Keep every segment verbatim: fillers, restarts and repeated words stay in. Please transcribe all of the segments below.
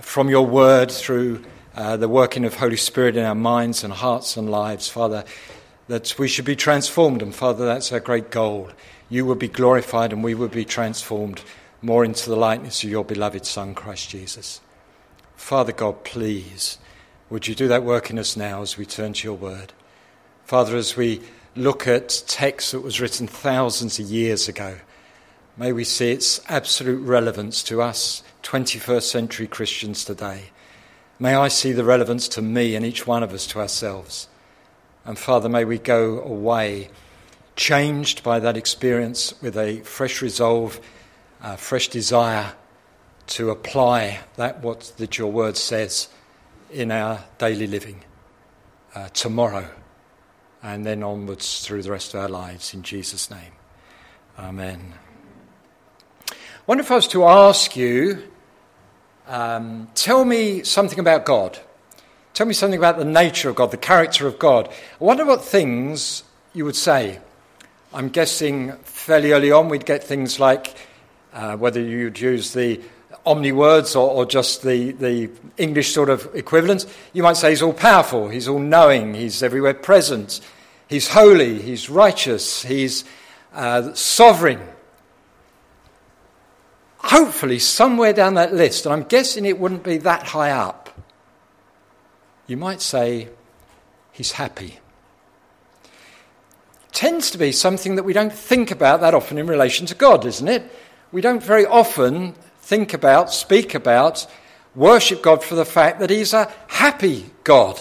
from your word through uh, the working of Holy Spirit in our minds and hearts and lives, Father, that we should be transformed. And Father, that's our great goal. You will be glorified and we will be transformed more into the likeness of your beloved Son, Christ Jesus. Father God, please, would you do that work in us now as we turn to your word? Father, as we look at text that was written thousands of years ago, may we see its absolute relevance to us twenty-first century Christians today. May I see the relevance to me and each one of us to ourselves. And Father, may we go away changed by that experience with a fresh resolve, a fresh desire to apply that what that your word says in our daily living uh, tomorrow and then onwards through the rest of our lives. In Jesus' name, amen. I wonder if I was to ask you, um, tell me something about God. Tell me something about the nature of God, the character of God. I wonder what things you would say. I'm guessing fairly early on we'd get things like uh, whether you'd use the omni words or, or just the, the English sort of equivalent. You might say he's all-powerful, he's all-knowing, he's everywhere present, he's holy, he's righteous, he's uh, sovereign. Hopefully somewhere down that list, and I'm guessing it wouldn't be that high up, you might say he's happy. Tends to be something that we don't think about that often in relation to God, isn't it? We don't very often think about, speak about, worship God for the fact that he's a happy God.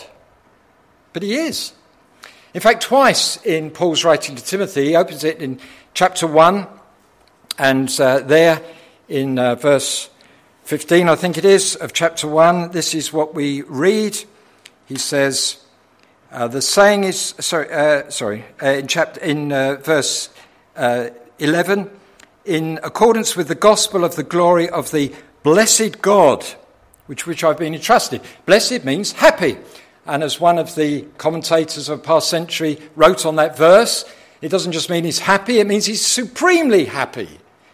But he is. In fact, twice in Paul's writing to Timothy, he opens it in chapter one, and uh, there in uh, verse fifteen, I think it is, of chapter one, this is what we read. He says, uh, the saying is, sorry, uh, sorry, uh, in chapter, in uh, verse uh, eleven, in accordance with the gospel of the glory of the blessed God, which which I've been entrusted. Blessed means happy. And as one of the commentators of a past century wrote on that verse, it doesn't just mean he's happy, it means he's supremely happy.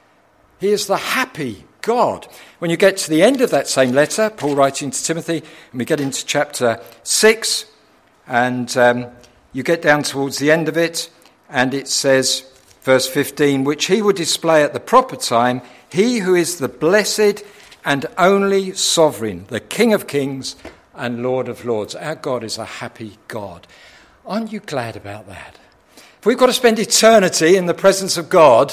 He is the happy God. When you get to the end of that same letter, Paul writing to Timothy, and we get into chapter six, and um, you get down towards the end of it, and it says, verse fifteen, which he will display at the proper time, he who is the blessed and only sovereign, the King of kings and Lord of lords. Our God is a happy God. Aren't you glad about that? If we've got to spend eternity in the presence of God,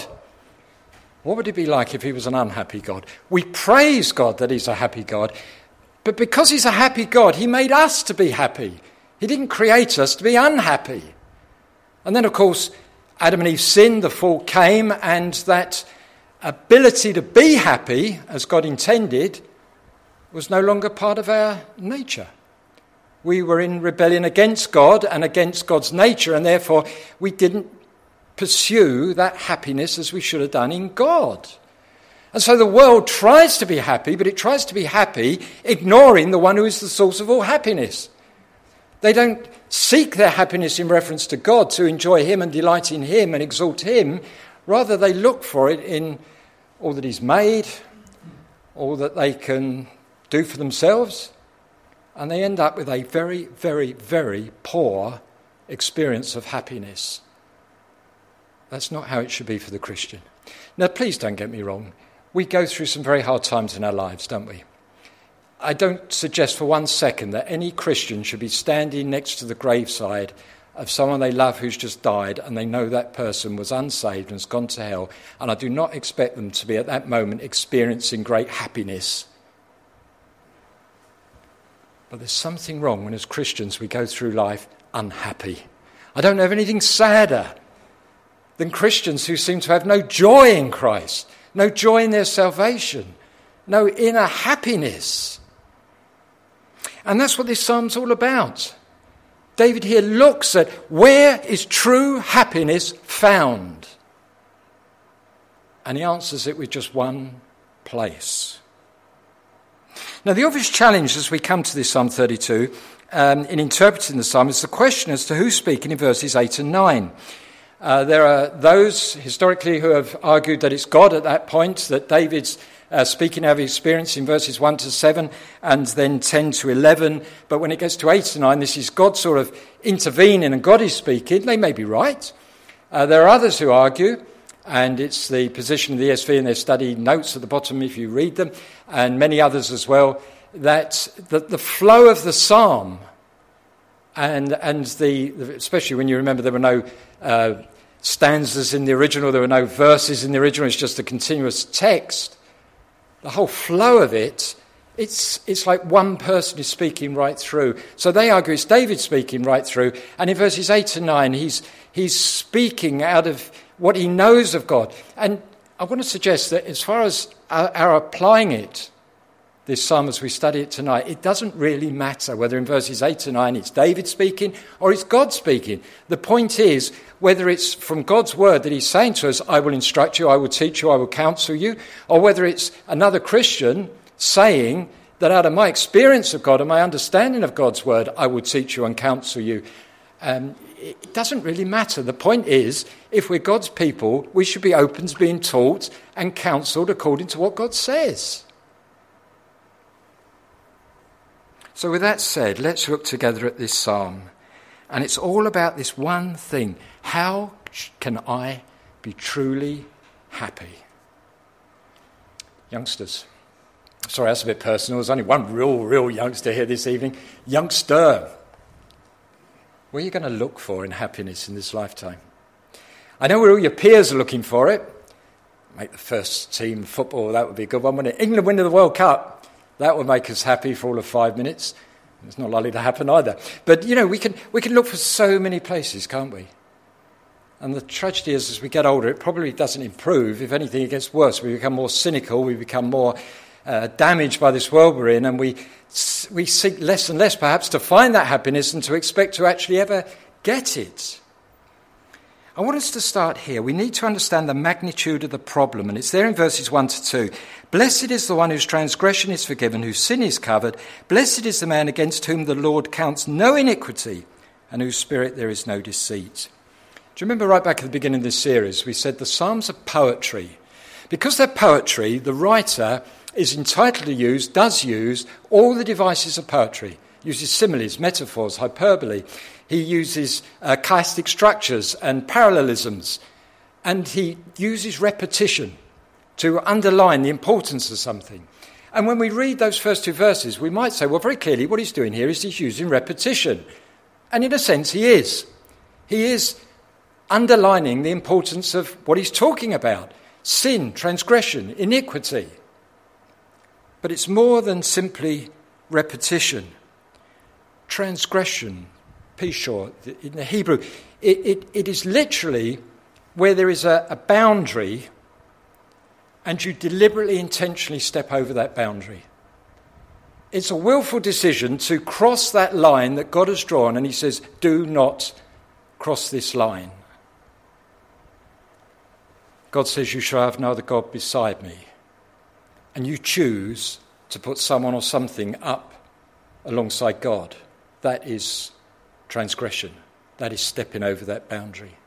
what would it be like if he was an unhappy God? We praise God that he's a happy God, but because he's a happy God, he made us to be happy. He didn't create us to be unhappy. And then, of course, Adam and Eve sinned, the fall came, and that ability to be happy, as God intended, was no longer part of our nature. We were in rebellion against God and against God's nature, and therefore we didn't pursue that happiness as we should have done in God. And so the world tries to be happy, but it tries to be happy ignoring the one who is the source of all happiness. They don't seek their happiness in reference to God to enjoy him and delight in him and exalt him. Rather, they look for it in all that he's made, all that they can do for themselves, and they end up with a very, very, very poor experience of happiness. That's not how it should be for the Christian. Now, please don't get me wrong. We go through some very hard times in our lives, don't we? I don't suggest for one second that any Christian should be standing next to the graveside of someone they love who's just died and they know that person was unsaved and has gone to hell, and I do not expect them to be at that moment experiencing great happiness. But there's something wrong when as Christians we go through life unhappy. I don't know of anything sadder than Christians who seem to have no joy in Christ, no joy in their salvation, no inner happiness. And that's what this psalm's all about. David here looks at where is true happiness found? And he answers it with just one place. Now, the obvious challenge as we come to this Psalm thirty-two, um, in interpreting the psalm, is the question as to who's speaking in verses eight and nine. Uh, there are those historically who have argued that it's God at that point, that David's uh, speaking out of experience in verses one to seven and then ten to eleven. But when it gets to eight to nine, this is God sort of intervening and God is speaking. They may be right. Uh, there are others who argue, and it's the position of the E S V in their study notes at the bottom if you read them, and many others as well, that the, the flow of the psalm and and the especially when you remember there were no uh, stanzas in the original, there were no verses in the original, it's just a continuous text. The whole flow of it, it's it's like one person is speaking right through. So they argue it's David speaking right through, and in verses eight to nine he's he's speaking out of what he knows of God. And I want to suggest that as far as our, our applying it, this psalm as we study it tonight, it doesn't really matter whether in verses eight to nine it's David speaking or it's God speaking. The point is whether it's from God's word that he's saying to us, I will instruct you, I will teach you, I will counsel you, or whether it's another Christian saying that out of my experience of God and my understanding of God's word, I will teach you and counsel you. Um, it doesn't really matter. The point is, if we're God's people, we should be open to being taught and counselled according to what God says. So with that said, let's look together at this psalm. And it's all about this one thing. How can I be truly happy? Youngsters. Sorry, that's a bit personal. There's only one real, real youngster here this evening. Youngster. What are you going to look for in happiness in this lifetime? I know where all your peers are looking for it. Make the first team football, that would be a good one, wouldn't it? England winning the World Cup. That would make us happy for all of five minutes. It's not likely to happen either. But, you know, we can we can look for so many places, can't we? And the tragedy is, as we get older, it probably doesn't improve. If anything, it gets worse. We become more cynical. We become more uh, damaged by this world we're in. And we we seek less and less, perhaps, to find that happiness and to expect to actually ever get it. I want us to start here. We need to understand the magnitude of the problem, and it's there in verses one to two. Blessed is the one whose transgression is forgiven, whose sin is covered. Blessed is the man against whom the Lord counts no iniquity, and whose spirit there is no deceit. Do you remember right back at the beginning of this series, we said the Psalms are poetry. Because they're poetry, the writer is entitled to use, does use, all the devices of poetry. Uses similes, metaphors, hyperbole. He uses uh, chiastic structures and parallelisms. And he uses repetition to underline the importance of something. And when we read those first two verses, we might say, well, very clearly what he's doing here is he's using repetition. And in a sense, he is. He is underlining the importance of what he's talking about. Sin, transgression, iniquity. But it's more than simply repetition. Transgression, pishor, in the Hebrew, it, it, it is literally where there is a, a boundary and you deliberately, intentionally step over that boundary. It's a willful decision to cross that line that God has drawn, and he says, do not cross this line. God says, you shall have no other God beside me. And you choose to put someone or something up alongside God. That is transgression. That is stepping over that boundary.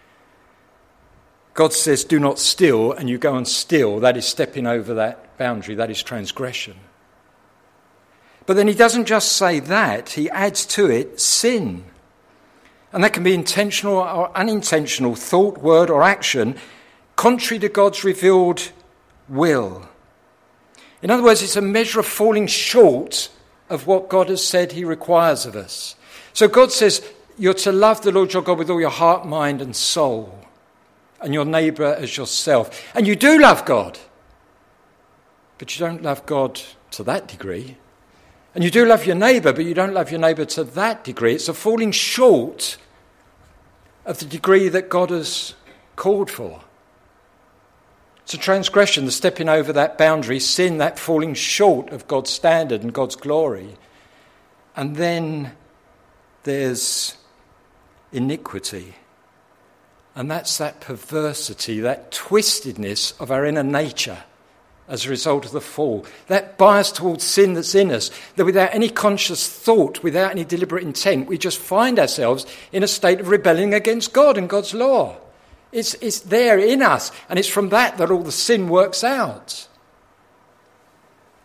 God says, do not steal, and you go and steal. That is stepping over that boundary. That is transgression. But then he doesn't just say that. He adds to it sin. And that can be intentional or unintentional, thought, word, or action, contrary to God's revealed will. In other words, it's a measure of falling short of what God has said he requires of us. So God says, you're to love the Lord your God with all your heart, mind, and soul, and your neighbour as yourself. And you do love God, but you don't love God to that degree. And you do love your neighbour, but you don't love your neighbour to that degree. It's a falling short of the degree that God has called for. It's a transgression, the stepping over that boundary, sin, that falling short of God's standard and God's glory. And then there's iniquity. And that's that perversity, that twistedness of our inner nature as a result of the fall. That bias towards sin that's in us, that without any conscious thought, without any deliberate intent, we just find ourselves in a state of rebelling against God and God's law. It's, it's there in us, and it's from that that all the sin works out.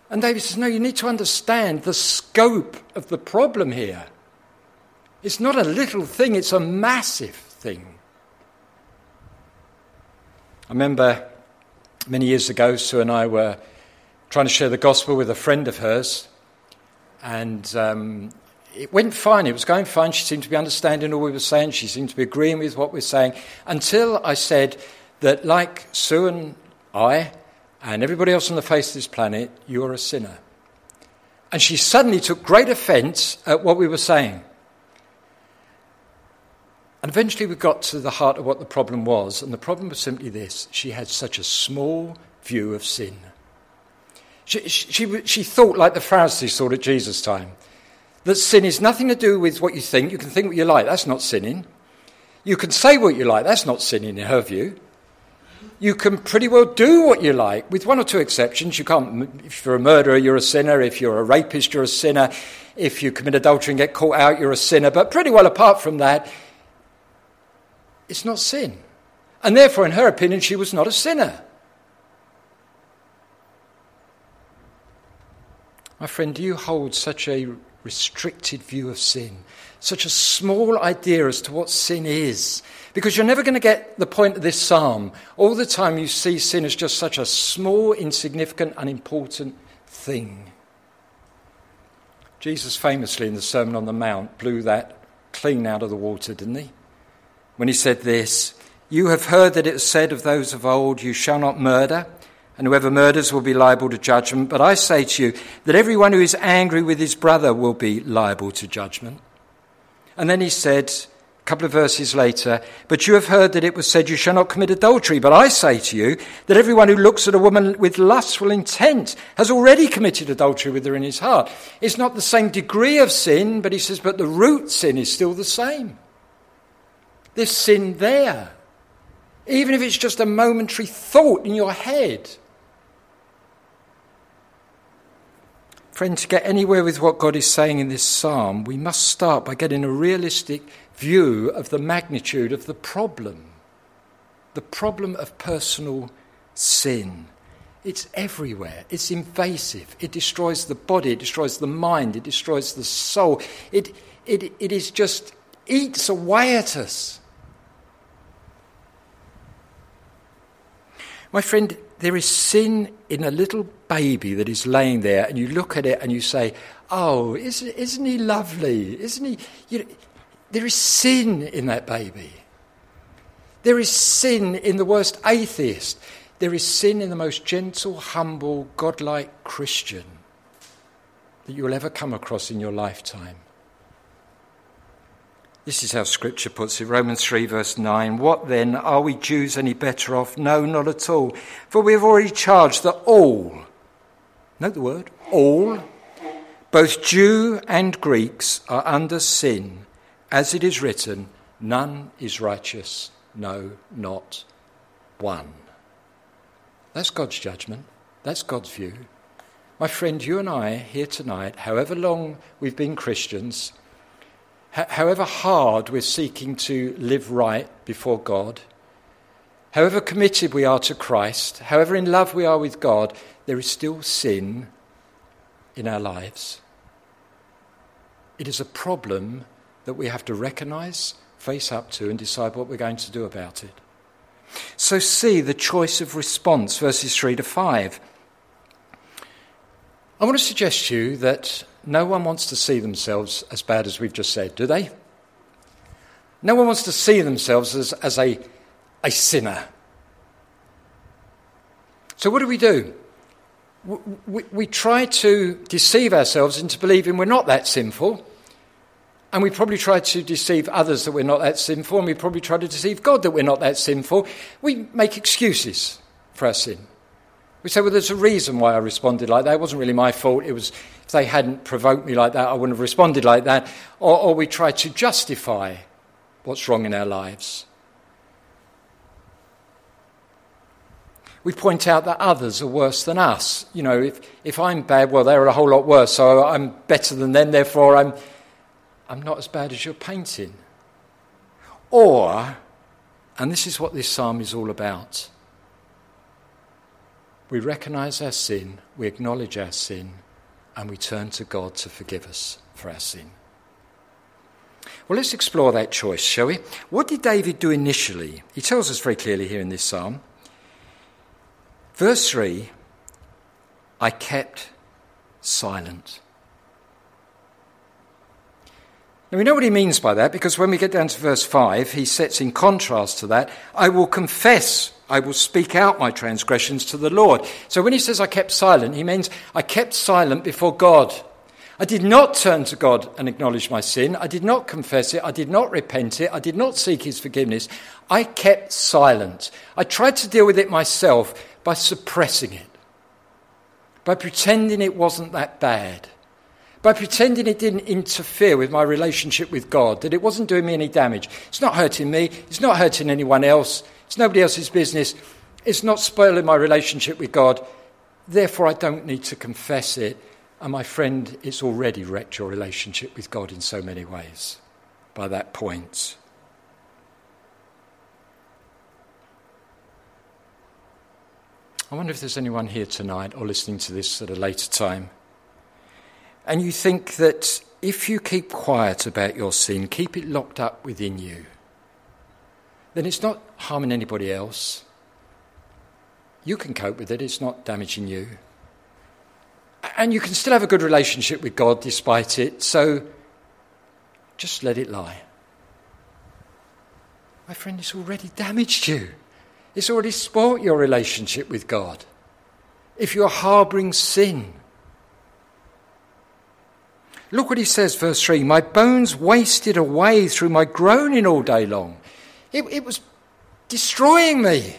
And David says, no, you need to understand the scope of the problem here. It's not a little thing, it's a massive thing. I remember many years ago, Sue and I were trying to share the gospel with a friend of hers, and um, it went fine. It was going fine. She seemed to be understanding all we were saying. She seemed to be agreeing with what we were saying, until I said that, like Sue and I and everybody else on the face of this planet, you're a sinner. And she suddenly took great offence at what we were saying. And eventually we got to the heart of what the problem was, and the problem was simply this: she had such a small view of sin. She, she, she thought like the Pharisees thought at Jesus' time, that sin is nothing to do with what you think. You can think what you like, that's not sinning. You can say what you like, that's not sinning in her view. You can pretty well do what you like, with one or two exceptions. You can't. If you're a murderer, you're a sinner. If you're a rapist, you're a sinner. If you commit adultery and get caught out, you're a sinner. But pretty well apart from that, it's not sin. And therefore, in her opinion, she was not a sinner. My friend, do you hold such a restricted view of sin, such a small idea as to what sin is? Because you're never going to get the point of this psalm. All the time you see sin as just such a small, insignificant, unimportant thing. Jesus famously in the Sermon on the Mount blew that clean out of the water, didn't he? When he said this, "You have heard that it was said of those of old, you shall not murder, and whoever murders will be liable to judgment. But I say to you that everyone who is angry with his brother will be liable to judgment." And then he said, a couple of verses later, "But you have heard that it was said, you shall not commit adultery. But I say to you that everyone who looks at a woman with lustful intent has already committed adultery with her in his heart." It's not the same degree of sin, but he says, but the root sin is still the same. There's sin there, even if it's just a momentary thought in your head. Friend, to get anywhere with what God is saying in this psalm, we must start by getting a realistic view of the magnitude of the problem. The problem of personal sin. It's everywhere. It's invasive. It destroys the body. It destroys the mind. It destroys the soul. It, it, it is just eats away at us. My friend, there is sin in a little baby that is laying there, and you look at it and you say, "Oh, isn't, isn't he lovely? Isn't he?" You know, there is sin in that baby. There is sin in the worst atheist. There is sin in the most gentle, humble, godlike Christian that you will ever come across in your lifetime. This is how Scripture puts it, Romans three verse nine. "What then, are we Jews any better off? No, not at all. For we have already charged that all," note the word, all, "both Jew and Greeks are under sin. As it is written, none is righteous, no, not one." That's God's judgment. That's God's view. My friend, you and I here tonight, however long we've been Christians, however hard we're seeking to live right before God, however committed we are to Christ, however in love we are with God, there is still sin in our lives. It is a problem that we have to recognise, face up to, and decide what we're going to do about it. So see the choice of response, verses three to five. I want to suggest to you that no one wants to see themselves as bad as we've just said, do they? No one wants to see themselves as, as a, a sinner. So what do we do? We, we, we try to deceive ourselves into believing we're not that sinful, and we probably try to deceive others that we're not that sinful, and we probably try to deceive God that we're not that sinful. We make excuses for our sin. We say, well, there's a reason why I responded like that. It wasn't really my fault. It was, if they hadn't provoked me like that, I wouldn't have responded like that. Or, or we try to justify what's wrong in our lives. We point out that others are worse than us. You know, if, if I'm bad, well, they're a whole lot worse, so I'm better than them, therefore I'm, I'm not as bad as you're painting. Or, and this is what this psalm is all about, We recognise our sin, we acknowledge our sin, and we turn to God to forgive us for our sin. Well, let's explore that choice, shall we? What did David do initially? He tells us very clearly here in this psalm. Verse three, I kept silent. Now we know what he means by that, because when we get down to verse five, he sets in contrast to that, I will confess, I will speak out my transgressions to the Lord. So when he says I kept silent, he means I kept silent before God. I did not turn to God and acknowledge my sin. I did not confess it. I did not repent it. I did not seek his forgiveness. I kept silent. I tried to deal with it myself by suppressing it, by pretending it wasn't that bad, by pretending it didn't interfere with my relationship with God, that it wasn't doing me any damage. It's not hurting me. It's not hurting anyone else. It's nobody else's business. It's not spoiling my relationship with God. Therefore, I don't need to confess it. And my friend, it's already wrecked your relationship with God in so many ways by that point. I wonder if there's anyone here tonight or listening to this at a later time, and you think that if you keep quiet about your sin, keep it locked up within you, then it's not harming anybody else. You can cope with it, it's not damaging you. And you can still have a good relationship with God despite it, so just let it lie. My friend, it's already damaged you. It's already spoilt your relationship with God. If you're harbouring sin. Look what he says, verse three, my bones wasted away through my groaning all day long. It, it was destroying me.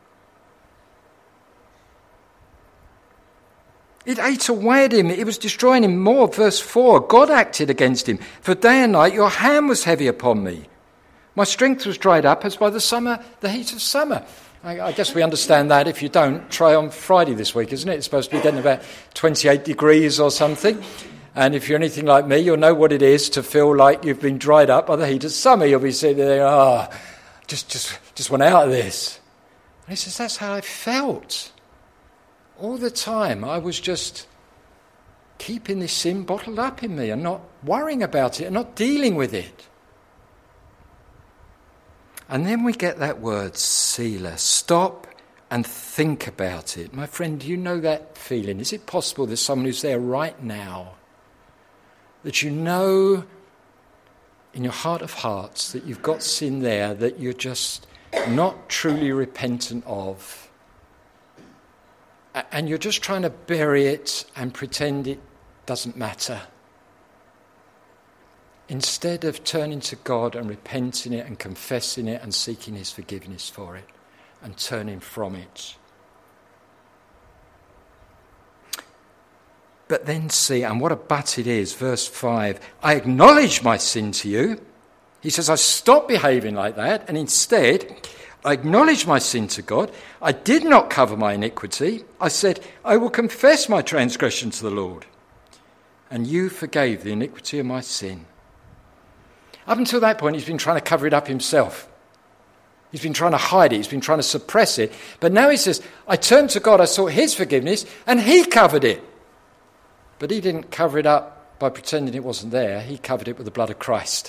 It ate away at him. It was destroying him more. Verse four, God acted against him. For day and night your hand was heavy upon me. My strength was dried up as by the summer, the heat of summer. I, I guess we understand that. If you don't, try on Friday this week, isn't it? It's supposed to be getting about twenty-eight degrees or something. And if you're anything like me, you'll know what it is to feel like you've been dried up by the heat of summer. You'll be sitting there, ah, oh, just, just, just want out of this. And he says, that's how I felt. All the time, I was just keeping this sin bottled up in me and not worrying about it and not dealing with it. And then we get that word, Selah. Stop and think about it. My friend, do you know that feeling? Is it possible there's someone who's there right now that you know in your heart of hearts that you've got sin there that you're just not truly repentant of? And you're just trying to bury it and pretend it doesn't matter. Instead of turning to God and repenting it and confessing it and seeking his forgiveness for it and turning from it. But then see, and what a but it is, verse five, I acknowledge my sin to you. He says, I stopped behaving like that, and instead I acknowledged my sin to God. I did not cover my iniquity. I said, I will confess my transgression to the Lord. And you forgave the iniquity of my sin. Up until that point, he's been trying to cover it up himself. He's been trying to hide it. He's been trying to suppress it. But now he says, I turned to God, I sought his forgiveness, and he covered it. But he didn't cover it up by pretending it wasn't there. He covered it with the blood of Christ.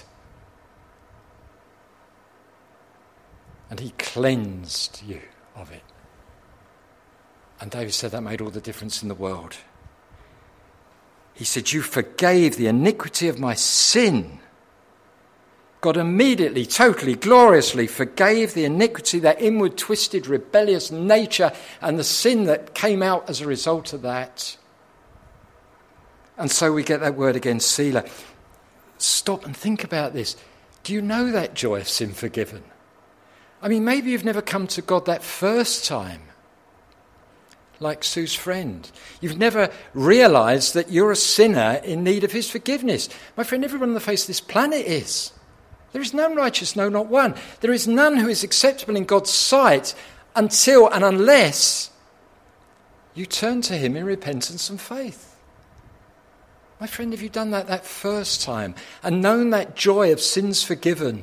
And he cleansed you of it. And David said that made all the difference in the world. He said, you forgave the iniquity of my sin. God immediately, totally, gloriously forgave the iniquity, that inward, twisted, rebellious nature and the sin that came out as a result of that. And so we get that word again, Selah. Stop and think about this. Do you know that joy of sin forgiven? I mean, maybe you've never come to God that first time, like Sue's friend. You've never realised that you're a sinner in need of his forgiveness. My friend, everyone on the face of this planet is. There is none righteous, no, not one. There is none who is acceptable in God's sight until and unless you turn to him in repentance and faith. My friend, have you done that that first time and known that joy of sins forgiven?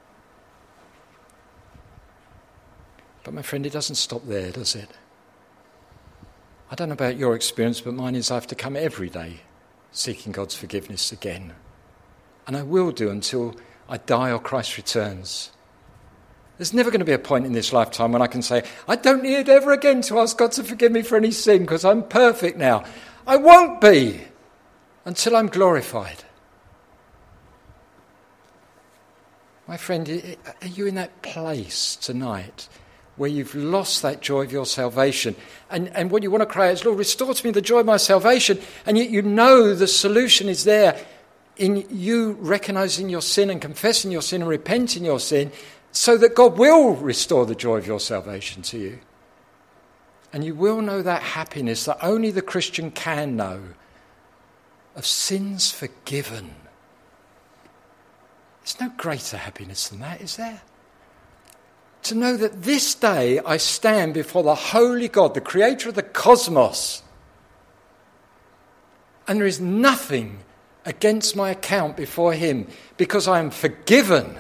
But my friend, it doesn't stop there, does it? I don't know about your experience, but mine is I have to come every day seeking God's forgiveness again. And I will do until I die or Christ returns. There's never going to be a point in this lifetime when I can say, I don't need ever again to ask God to forgive me for any sin because I'm perfect now. I won't be until I'm glorified. My friend, are you in that place tonight where you've lost that joy of your salvation? And, and what you want to cry out is, Lord, restore to me the joy of my salvation. And yet you know the solution is there in you recognizing your sin and confessing your sin and repenting your sin so that God will restore the joy of your salvation to you. And you will know that happiness that only the Christian can know of sins forgiven. There's no greater happiness than that, is there? To know that this day I stand before the holy God, the creator of the cosmos, and there is nothing against my account before him because I am forgiven.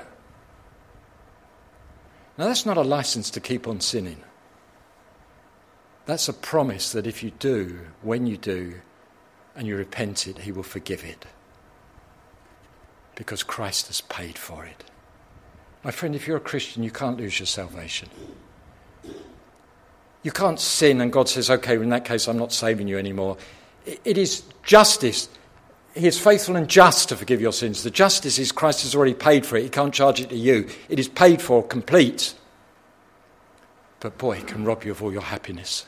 Now, that's not a license to keep on sinning. That's a promise that if you do, when you do, and you repent it, he will forgive it. Because Christ has paid for it. My friend, if you're a Christian, you can't lose your salvation. You can't sin and God says, okay, in that case, I'm not saving you anymore. It is justice. He is faithful and just to forgive your sins. The justice is Christ has already paid for it. He can't charge it to you. It is paid for, complete. But boy, it can rob you of all your happiness.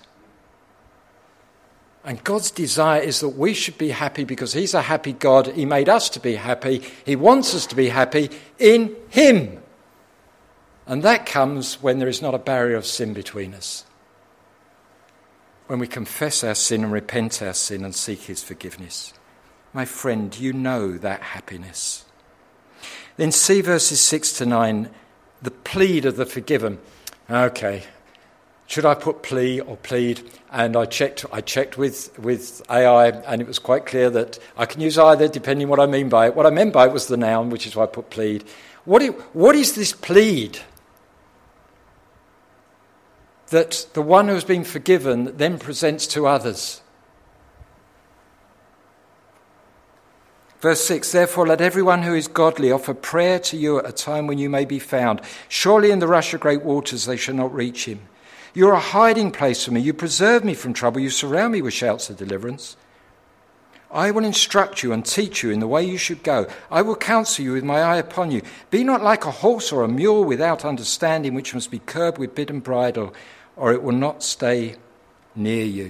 And God's desire is that we should be happy because he's a happy God. He made us to be happy. He wants us to be happy in him. And that comes when there is not a barrier of sin between us. When we confess our sin and repent our sin and seek his forgiveness. My friend, you know that happiness. Then see verses six to nine, the plead of the forgiven. Okay, should I put plea or plead? And I checked I checked with, with A I, and it was quite clear that I can use either depending what I mean by it. What I meant by it was the noun, which is why I put plead. What, it, what is this plead? That the one who has been forgiven then presents to others. Verse six, therefore let everyone who is godly offer prayer to you at a time when you may be found. Surely in the rush of great waters they shall not reach him. You are a hiding place for me. You preserve me from trouble. You surround me with shouts of deliverance. I will instruct you and teach you in the way you should go. I will counsel you with my eye upon you. Be not like a horse or a mule without understanding, which must be curbed with bit and bridle, or it will not stay near you.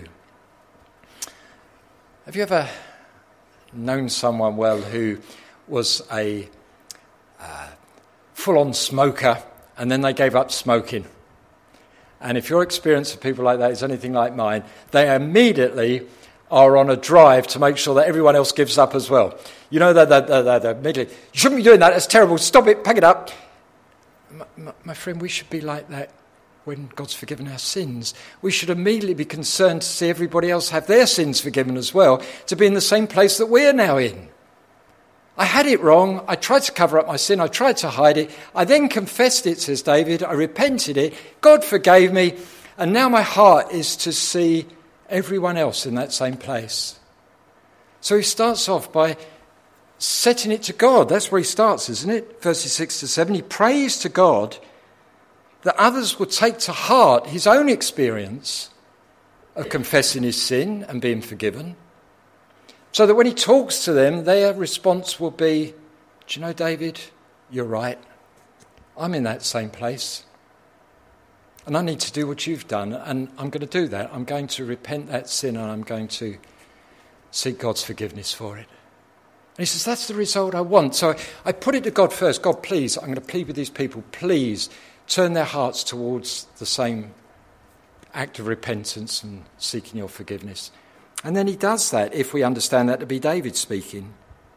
Have you ever known someone well who was a uh, full-on smoker and then they gave up smoking? And if your experience of people like that is anything like mine, they immediately are on a drive to make sure that everyone else gives up as well. You know, they're, they're, they're, they're immediately, you shouldn't be doing that, that's terrible, stop it, pack it up. My, my, my friend, we should be like that when God's forgiven our sins. We should immediately be concerned to see everybody else have their sins forgiven as well, to be in the same place that we're now in. I had it wrong. I tried to cover up my sin. I tried to hide it. I then confessed it, says David. I repented it. God forgave me. And now my heart is to see everyone else in that same place. So he starts off by setting it to God. That's where he starts, isn't it? Verses six to seven. He prays to God that others will take to heart his own experience of confessing his sin and being forgiven, so that when he talks to them, their response will be, do you know, David, you're right. I'm in that same place. And I need to do what you've done, and I'm going to do that. I'm going to repent that sin, and I'm going to seek God's forgiveness for it. And he says, that's the result I want. So I put it to God first. God, please, I'm going to plead with these people, please, turn their hearts towards the same act of repentance and seeking your forgiveness. And then he does that, if we understand that to be David speaking.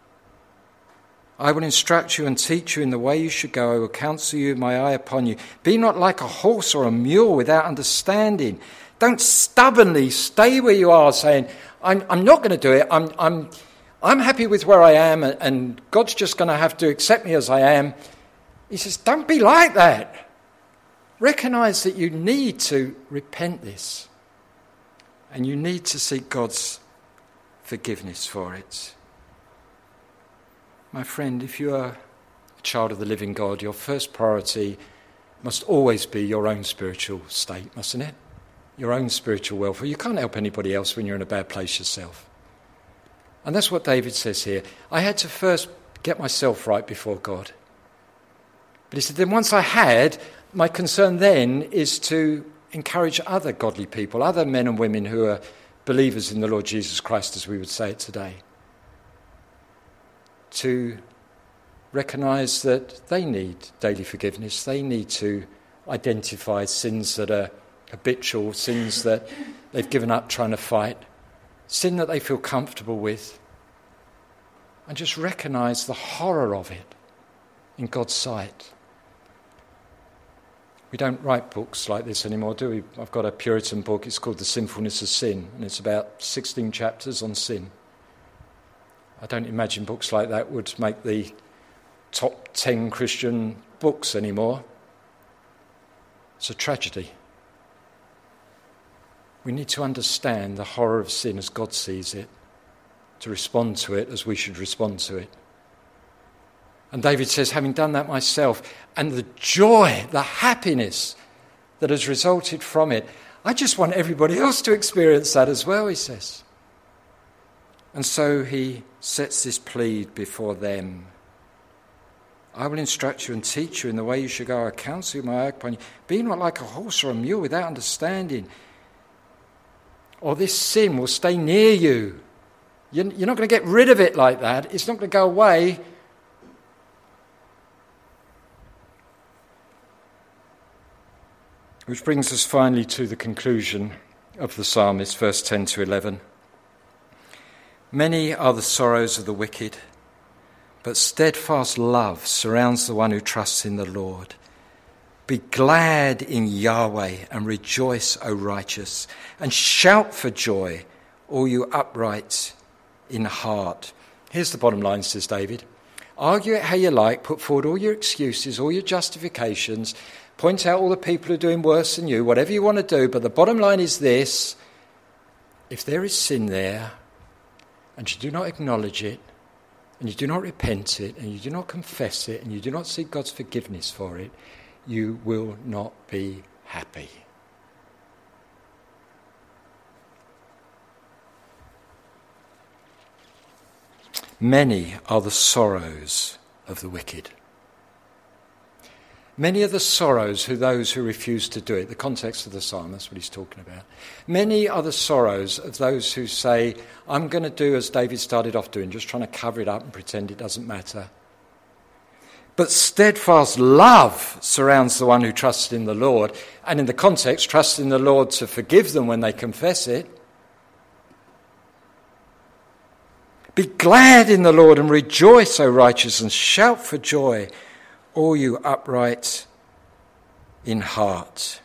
I will instruct you and teach you in the way you should go. I will counsel you with my eye upon you. Be not like a horse or a mule without understanding. Don't stubbornly stay where you are saying, I'm, I'm not going to do it. I'm, I'm, I'm happy with where I am, and, and God's just going to have to accept me as I am. He says, don't be like that. Recognise that you need to repent this. And you need to seek God's forgiveness for it. My friend, if you are a child of the living God, your first priority must always be your own spiritual state, mustn't it? Your own spiritual welfare. You can't help anybody else when you're in a bad place yourself. And that's what David says here. I had to first get myself right before God. But he said, then once I had, my concern then is to encourage other godly people, other men and women who are believers in the Lord Jesus Christ, as we would say it today, to recognise that they need daily forgiveness. They need to identify sins that are habitual, sins that they've given up trying to fight, sin that they feel comfortable with, and just recognise the horror of it in God's sight. We don't write books like this anymore, do we? I've got a Puritan book, it's called The Sinfulness of Sin, and it's about sixteen chapters on sin. I don't imagine books like that would make the top ten Christian books anymore. It's a tragedy. We need to understand the horror of sin as God sees it, to respond to it as we should respond to it. And David says, having done that myself, and the joy, the happiness that has resulted from it, I just want everybody else to experience that as well, he says. And so he sets this plea before them. I will instruct you and teach you in the way you should go. I counsel you my oath upon you. Be not like a horse or a mule without understanding, or this sin will stay near you. You're not going to get rid of it like that. It's not going to go away. Which brings us finally to the conclusion of the psalmist, verse ten to eleven. Many are the sorrows of the wicked, but steadfast love surrounds the one who trusts in the Lord. Be glad in Yahweh and rejoice, O righteous, and shout for joy, all you upright in heart. Here's the bottom line, says David. Argue it how you like, put forward all your excuses, all your justifications, point out all the people who are doing worse than you, whatever you want to do, but the bottom line is this: if there is sin there, and you do not acknowledge it, and you do not repent it, and you do not confess it, and you do not seek God's forgiveness for it, you will not be happy. Many are the sorrows of the wicked. Many are the sorrows of those who refuse to do it. The context of the psalm, that's what he's talking about. Many are the sorrows of those who say, I'm going to do as David started off doing, just trying to cover it up and pretend it doesn't matter. But steadfast love surrounds the one who trusts in the Lord. And in the context, trusts in the Lord to forgive them when they confess it. Be glad in the Lord and rejoice, O righteous, and shout for joy, all you upright in heart.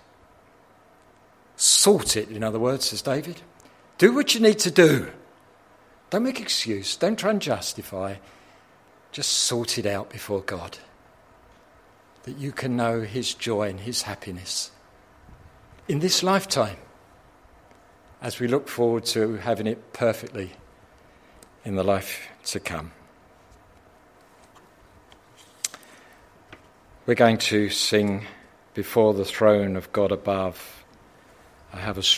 Sort it, in other words, says David. Do what you need to do. Don't make excuse. Don't try and justify. Just sort it out before God, that you can know his joy and his happiness in this lifetime, as we look forward to having it perfectly in the life to come. We're going to sing Before the Throne of God Above. I have a